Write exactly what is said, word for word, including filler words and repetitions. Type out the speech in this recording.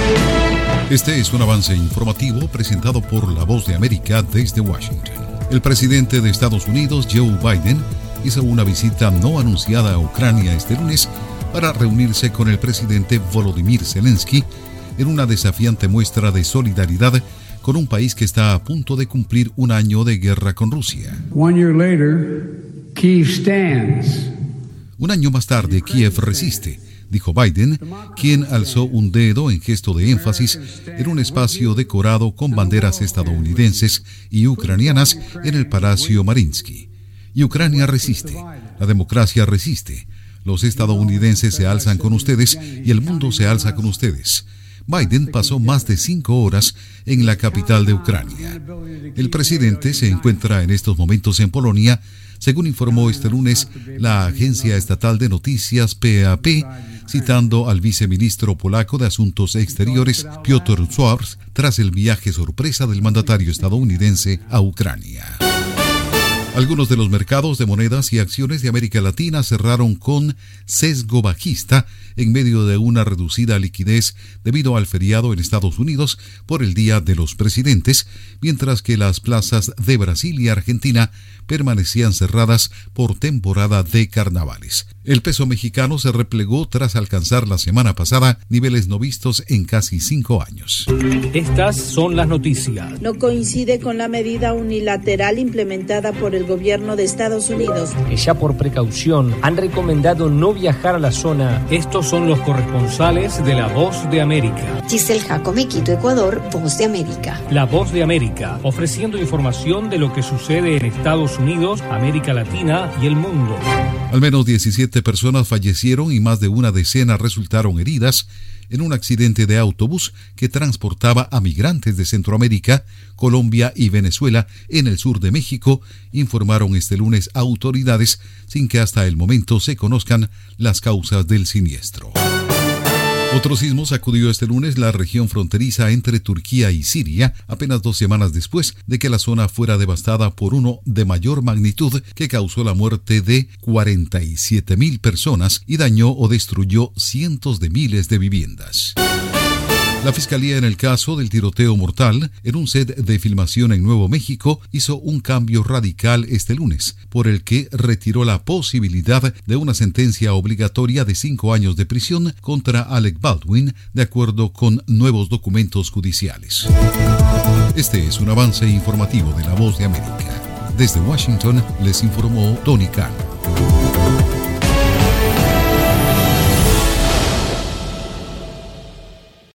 Este es un avance informativo presentado por La Voz de América desde Washington. El presidente de Estados Unidos, Joe Biden, hizo una visita no anunciada a Ucrania este lunes para reunirse con el presidente Volodymyr Zelensky en una desafiante muestra de solidaridad con un país que está a punto de cumplir un año de guerra con Rusia. One year later, Kyiv stands. Un año más tarde, Kiev resiste, dijo Biden, quien alzó un dedo en gesto de énfasis en un espacio decorado con banderas estadounidenses y ucranianas en el Palacio Mariinsky. Y Ucrania resiste, la democracia resiste, los estadounidenses se alzan con ustedes y el mundo se alza con ustedes. Biden pasó más de cinco horas en la capital de Ucrania. El presidente se encuentra en estos momentos en Polonia, según informó este lunes la agencia estatal de noticias P A P, citando al viceministro polaco de Asuntos Exteriores, Piotr Schwarz, tras el viaje sorpresa del mandatario estadounidense a Ucrania. Algunos de los mercados de monedas y acciones de América Latina cerraron con sesgo bajista en medio de una reducida liquidez debido al feriado en Estados Unidos por el Día de los Presidentes, mientras que las plazas de Brasil y Argentina permanecían cerradas por temporada de carnavales. El peso mexicano se replegó tras alcanzar la semana pasada niveles no vistos en casi cinco años. Estas son las noticias. No coincide con la medida unilateral implementada por el gobierno de Estados Unidos. Que ya por precaución han recomendado no viajar a la zona. Estos son los corresponsales de La Voz de América. Giselle Jacome, Quito, Ecuador, Voz de América. La Voz de América, ofreciendo información de lo que sucede en Estados Unidos, América Latina y el mundo. Al menos diecisiete personas fallecieron y más de una decena resultaron heridas en un accidente de autobús que transportaba a migrantes de Centroamérica, Colombia y Venezuela en el sur de México, informaron este lunes autoridades sin que hasta el momento se conozcan las causas del siniestro. Otro sismo sacudió este lunes la región fronteriza entre Turquía y Siria, apenas dos semanas después de que la zona fuera devastada por uno de mayor magnitud que causó la muerte de cuarenta y siete mil personas y dañó o destruyó cientos de miles de viviendas. La Fiscalía en el caso del tiroteo mortal en un set de filmación en Nuevo México hizo un cambio radical este lunes, por el que retiró la posibilidad de una sentencia obligatoria de cinco años de prisión contra Alec Baldwin, de acuerdo con nuevos documentos judiciales. Este es un avance informativo de La Voz de América. Desde Washington les informó Tony Cano.